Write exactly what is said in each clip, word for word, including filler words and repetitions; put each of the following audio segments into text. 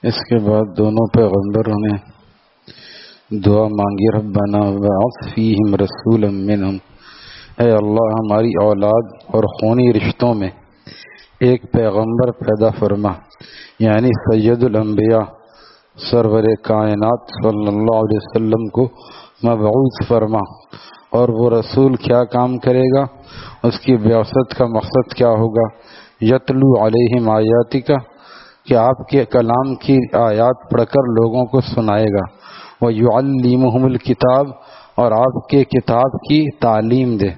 اس کے بعد دونوں پیغمبروں نے دعا مانگی، ربنا وابعث فیہم رسولا منہم، اے اللہ ہماری اولاد اور خونی رشتوں میں ایک پیغمبر پیدا فرما، یعنی سید الانبیاء سرور کائنات صلی اللہ علیہ وسلم کو مبعوث فرما۔ اور وہ رسول کیا کام کرے گا، اس کی بعثت کا مقصد کیا ہوگا؟ یتلو علیہم آیاتک، کہ آپ کے کلام کی آیات پڑھ کر لوگوں کو سنائے گا، وَيُعَلِّمُهُمُ الْكِتَابَ، اور آپ کے کتاب کی تعلیم دے۔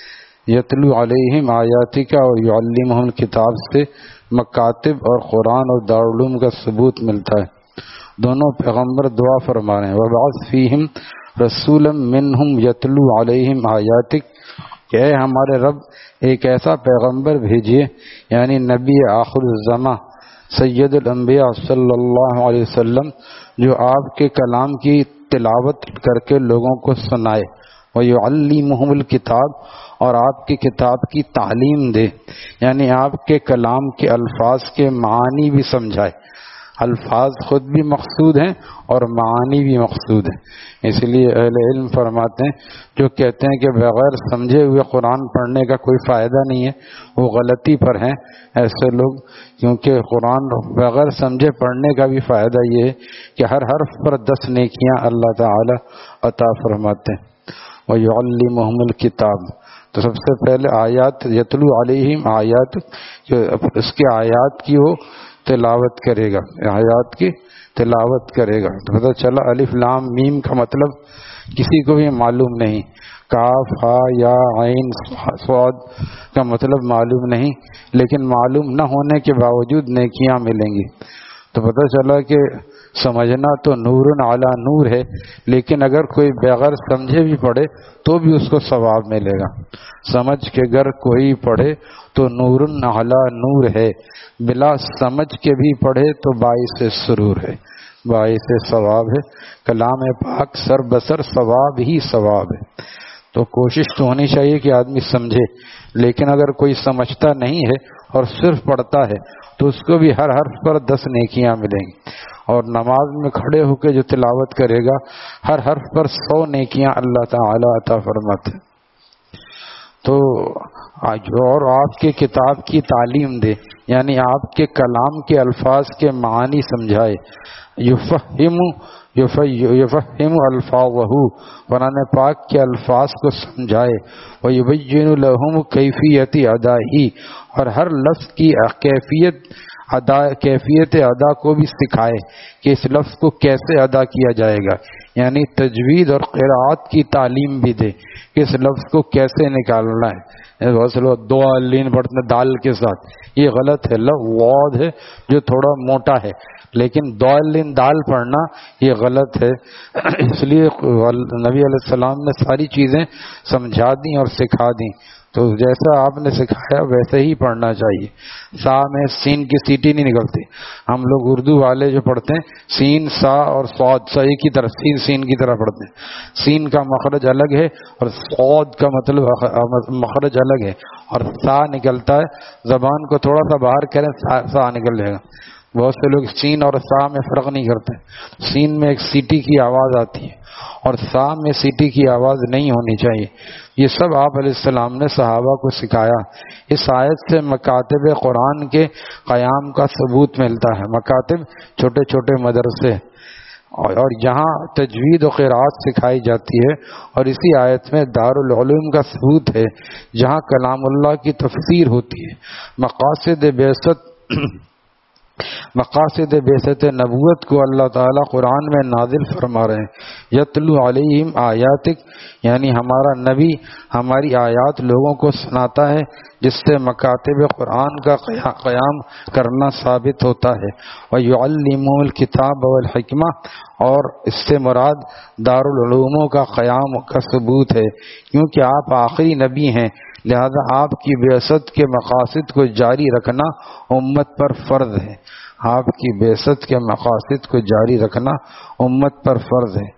یتلو علیہم آیاتک اور یعلمہم الکتاب سے مکاتب اور قرآن اور دارالعلوم کا ثبوت ملتا ہے۔ دونوں پیغمبر دعا فرما رہے ہیں، وَبَعَثْ فِيهِمْ رَسُولًا مِّنْهُمْ يَتْلُو عَلَيْهِمْ آیاتک، کہ اے ہمارے رب ایک ایسا پیغمبر بھیجیے، یعنی نبی آخر الزماں سید الانبیاء صلی اللہ علیہ وسلم، جو آپ کے کلام کی تلاوت کر کے لوگوں کو سنائے، وَيُعَلِّمُهُمُ الْكِتَابَ، اور آپ کی کتاب کی تعلیم دے، یعنی آپ کے کلام کے الفاظ کے معانی بھی سمجھائے۔ الفاظ خود بھی مقصود ہیں اور معانی بھی مقصود ہیں، اس لیے اہل علم فرماتے ہیں جو کہتے ہیں کہ بغیر سمجھے ہوئے قرآن پڑھنے کا کوئی فائدہ نہیں ہے، وہ غلطی پر ہیں ایسے لوگ، کیونکہ قرآن بغیر سمجھے پڑھنے کا بھی فائدہ یہ ہے کہ ہر حرف پر دس نیکیاں اللہ تعالی عطا فرماتے ہیں۔ وَيُعَلِّمُهُمُ الْكِتَابَ، تو سب سے پہلے آیات، یتلو علیہم آیات، کہ اس کے آیات کی وہ تلاوت کرے گا، آیات کی تلاوت کرے گا۔ تو پتہ چلا الف لام میم کا مطلب کسی کو بھی معلوم نہیں، کاف ہا یا عین صاد کا مطلب معلوم نہیں، لیکن معلوم نہ ہونے کے باوجود نیکیاں ملیں گی۔ تو پتہ چلا کہ سمجھنا تو نور علی نور ہے، لیکن اگر کوئی بغیر سمجھے بھی پڑھے تو بھی اس کو ثواب ملے گا۔ سمجھ کے اگر کوئی پڑھے تو نور علی نور ہے، بلا سمجھ کے بھی پڑھے تو باعث سرور ہے، باعث ثواب ہے۔ کلام پاک سر بسر ثواب ہی ثواب ہے۔ تو کوشش تو ہونی چاہیے کہ آدمی سمجھے، لیکن اگر کوئی سمجھتا نہیں ہے اور صرف پڑھتا ہے تو اس کو بھی ہر حرف پر دس نیکیاں ملیں گی، اور نماز میں کھڑے ہو کے جو تلاوت کرے گا ہر حرف پر سو نیکیاں اللہ تعالی عطا فرماتے ہیں۔ تو اور آپ کے کتاب کی تعلیم دے، یعنی آپ کے کلام کے الفاظ کے معانی سمجھائے۔ یفہم یفہم الفاظہ، قرآن پاک کے الفاظ کو سمجھائے۔ ویبین لہم کیفیت ادائہ، اور ہر لفظ کی کیفیت ادا کیفیت ادا کو بھی سکھائے کہ اس لفظ کو کیسے ادا کیا جائے گا، یعنی تجوید اور قراءت کی تعلیم بھی دے کہ اس لفظ کو کیسے نکالنا ہے۔ بہت سے لوگ دو لین پڑھتے ہیں دال کے ساتھ، یہ غلط ہے، لفظ واد ہے جو تھوڑا موٹا ہے، لیکن دالین دال پڑھنا یہ غلط ہے۔ اس لیے نبی علیہ السلام نے ساری چیزیں سمجھا دیں اور سکھا دیں، تو جیسا آپ نے سکھایا ویسے ہی پڑھنا چاہیے۔ سا میں سین کی سیٹی نہیں نکلتی، ہم لوگ اردو والے جو پڑھتے ہیں سین سا اور صاد سا ایک ہی طرح، سین سین کی طرح پڑھتے ہیں۔ سین کا مخرج الگ ہے اور صاد کا مطلب مخرج الگ ہے، اور سا نکلتا ہے، زبان کو تھوڑا سا باہر کریں سا نکل جائے گا۔ بہت سے لوگ سین اور سا میں فرق نہیں کرتے، سین میں ایک سیٹی کی آواز آتی ہے اور سا میں سیٹی کی آواز نہیں ہونی چاہیے۔ یہ سب آپ علیہ السلام نے صحابہ کو سکھایا۔ اس آیت سے مکاتب قرآن کے قیام کا ثبوت ملتا ہے۔ مکاتب چھوٹے چھوٹے مدرسے، اور یہاں تجوید و قراءت سکھائی جاتی ہے، اور اسی آیت میں دارالعلوم کا ثبوت ہے جہاں کلام اللہ کی تفسیر ہوتی ہے۔ مقاصد بعثت مقاصد بعثت نبوت کو اللہ تعالیٰ قرآن میں نازل فرما رہے ہیں۔ یتلو علیہم آیاتک، یعنی ہمارا نبی ہماری آیات لوگوں کو سناتا ہے، جس سے مکاتب قرآن کا قیام کرنا ثابت ہوتا ہے۔ وَيُعَلِّمُهُ الْكِتَابَ وَالْحِکْمَةَ، اور اس سے مراد دارالعلوموں کا قیام کا ثبوت ہے، کیونکہ آپ آخری نبی ہیں، لہذا آپ کی بعثت کے مقاصد کو جاری رکھنا امت پر فرض ہے۔ آپ کی بعثت کے مقاصد کو جاری رکھنا امت پر فرض ہے۔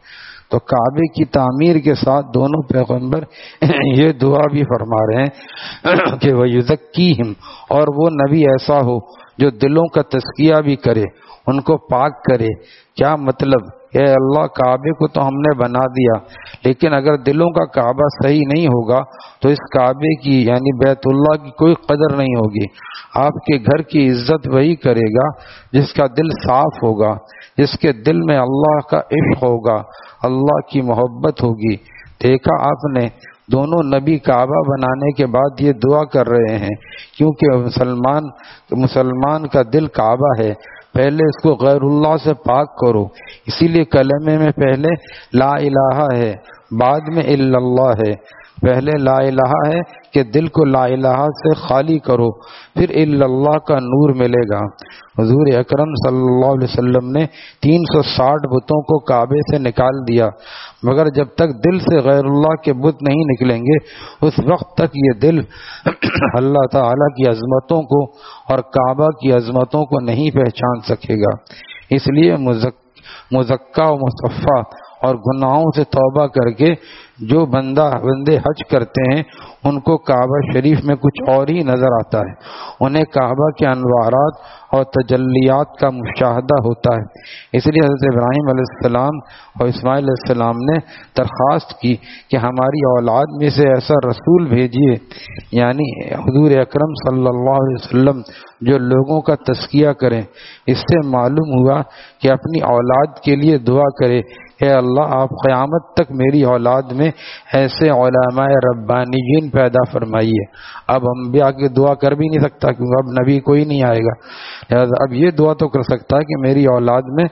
تو کعبے کی تعمیر کے ساتھ دونوں پیغمبر یہ دعا بھی فرما رہے ہیں کہ وَيُزَكِّيهِمْ، اور وہ نبی ایسا ہو جو دلوں کا تزکیہ بھی کرے، ان کو پاک کرے۔ کیا مطلب؟ اے اللہ کعبے کو تو ہم نے بنا دیا، لیکن اگر دلوں کا کعبہ صحیح نہیں ہوگا تو اس کعبے کی یعنی بیت اللہ کی کوئی قدر نہیں ہوگی۔ آپ کے گھر کی عزت وہی کرے گا جس کا دل صاف ہوگا، جس کے دل میں اللہ کا عشق ہوگا، اللہ کی محبت ہوگی۔ دیکھا آپ نے دونوں نبی کعبہ بنانے کے بعد یہ دعا کر رہے ہیں، کیونکہ مسلمان مسلمان کا دل کعبہ ہے، پہلے اس کو غیر اللہ سے پاک کرو۔ اسی لیے کلمے میں پہلے لا الہ ہے، بعد میں الا اللہ ہے۔ پہلے لا الہ ہے کہ دل کو لا الہ سے خالی کرو، پھر الا اللہ کا نور ملے گا۔ حضور اکرم صلی اللہ علیہ وسلم نے تین سو ساٹھ بتوں کو کعبے سے نکال دیا، مگر جب تک دل سے غیر اللہ کے بت نہیں نکلیں گے اس وقت تک یہ دل اللہ تعالی کی عظمتوں کو اور کعبہ کی عظمتوں کو نہیں پہچان سکے گا۔ اس لیے مزکا و مصفا اور گناہوں سے توبہ کر کے جو بندہ بندے حج کرتے ہیں ان کو کعبہ شریف میں کچھ اور ہی نظر آتا ہے، انہیں کعبہ کے انوارات اور تجلیات کا مشاہدہ ہوتا ہے۔ اس لیے حضرت ابراہیم علیہ السلام اور اسماعیل علیہ السلام نے درخواست کی کہ ہماری اولاد میں سے ایسا رسول بھیجیے، یعنی حضور اکرم صلی اللہ علیہ وسلم جو لوگوں کا تزکیہ کریں۔ اس سے معلوم ہوا کہ اپنی اولاد کے لیے دعا کرے، اے اللہ آپ قیامت تک میری اولاد میں ایسے علماء ربانیین پیدا فرمائیے۔ اب انبیاء کی دعا کر بھی نہیں سکتا کیونکہ اب نبی کوئی نہیں آئے گا، لہذا اب یہ دعا تو کر سکتا ہے کہ میری اولاد میں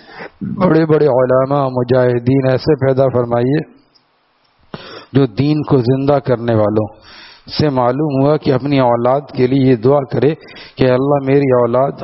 بڑے بڑے علماء مجاہدین ایسے پیدا فرمائیے جو دین کو زندہ کرنے والوں۔ سے معلوم ہوا کہ اپنی اولاد کے لیے یہ دعا کرے کہ اللہ میری اولاد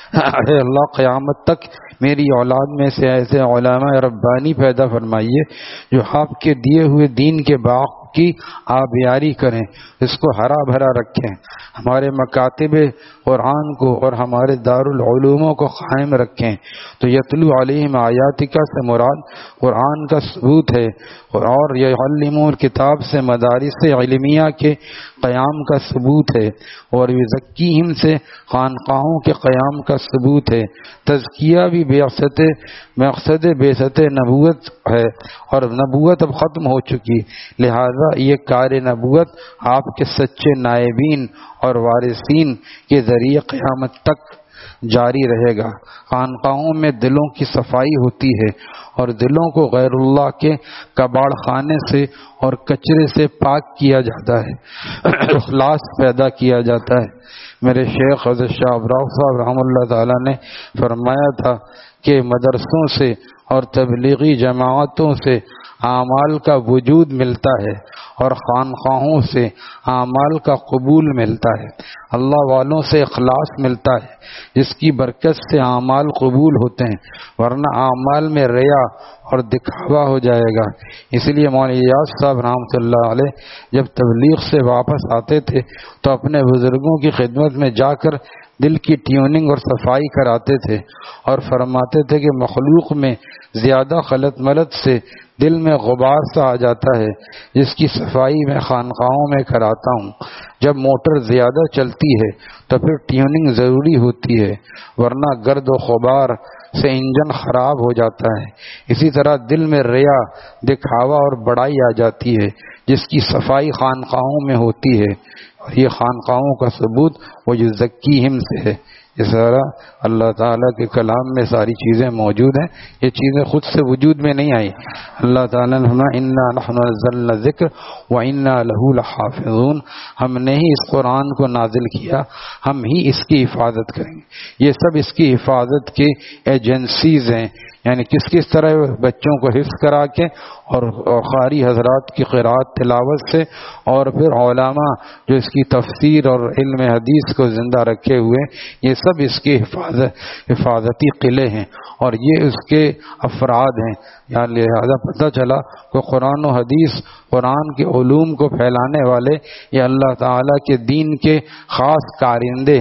اے اللہ قیامت تک میری اولاد میں سے ایسے علماء ربانی پیدا فرمائیے جو آپ کے دیے ہوئے دین کے باغ کی آبیاری کریں، اس کو ہرا بھرا رکھیں، ہمارے مکاتب قرآن کو اور ہمارے دارالعلوموں کو قائم رکھیں۔ تو یتلو علیہم آیاتک سے مراد قرآن کا ثبوت ہے، اور یعلمون کتاب سے مدارس علمیہ کے قیام کا ثبوت ہے، اور یزکیہم سے خانقاہوں کے قیام کا ثبوت ہے۔ تزکیہ بھی بعثت مقصد بعثت نبوت ہے، اور نبوت اب ختم ہو چکی، لہذا یہ کار نبوت آپ کے سچے نائبین اور وارثین کے ذریعے قیامت تک جاری رہے گا۔ خانقاہوں میں دلوں کی صفائی ہوتی ہے اور دلوں کو غیر اللہ کے کباڑ خانے سے اور کچرے سے پاک کیا جاتا ہے، اخلاص پیدا کیا جاتا ہے۔ میرے شیخ حضرت شاہ ابراؤ صاحب رحمۃ اللہ تعالی نے فرمایا تھا کہ مدرسوں سے اور تبلیغی جماعتوں سے اعمال کا وجود ملتا ہے اور خانقاہوں سے اعمال کا قبول ملتا ہے، اللہ والوں سے اخلاص ملتا ہے جس کی برکت سے اعمال قبول ہوتے ہیں، ورنہ اعمال میں ریا اور دکھاوا ہو جائے گا۔ اس لیے مولانا ایاز صاحب رحمۃ اللہ علیہ جب تبلیغ سے واپس آتے تھے تو اپنے بزرگوں کی خدمت میں جا کر دل کی ٹیوننگ اور صفائی کراتے تھے اور فرماتے تھے کہ مخلوق میں زیادہ خلط ملط سے دل میں غبار سا آ جاتا ہے جس کی صفائی میں خانقاہوں میں کراتا ہوں۔ جب موٹر زیادہ چلتی ہے تو پھر ٹیوننگ ضروری ہوتی ہے، ورنہ گرد و غبار سے انجن خراب ہو جاتا ہے۔ اسی طرح دل میں ریا، دکھاوا اور بڑائی آ جاتی ہے جس کی صفائی خانقاہوں میں ہوتی ہے، اور یہ خانقاہوں کا ثبوت وہ یزکیہم سے ہے۔ اس طرح اللہ تعالیٰ کے کلام میں ساری چیزیں موجود ہیں، یہ چیزیں خود سے وجود میں نہیں آئی۔ اللہ تعالیٰ نے فرمایا انا نحن نزلنا الذکر وانا لہ لحافظون، ہم نے ہی اس قرآن کو نازل کیا، ہم ہی اس کی حفاظت کریں گے۔ یہ سب اس کی حفاظت کے ایجنسیز ہیں، یعنی کس کس طرح بچوں کو حفظ کرا کے اور قاری حضرات کی قرات تلاوت سے، اور پھر علماء جو اس کی تفسیر اور علم حدیث کو زندہ رکھے ہوئے، یہ سب اس کے حفاظت حفاظتی قلعے ہیں اور یہ اس کے افراد ہیں۔ یعنی لہذا پتہ چلا کہ قرآن و حدیث، قرآن کے علوم کو پھیلانے والے یہ اللہ تعالیٰ کے دین کے خاص کارندے ہیں،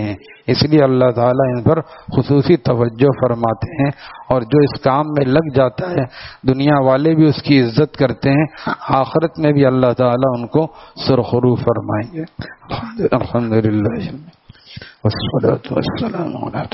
اس لیے اللہ تعالیٰ ان پر خصوصی توجہ فرماتے ہیں، اور جو اس کام میں لگ جاتا ہے دنیا والے بھی اس کی عزت کرتے ہیں، آخرت میں بھی اللہ تعالیٰ ان کو سرخرو فرمائیں گے۔ الحمدللہ والصلاة والسلام علی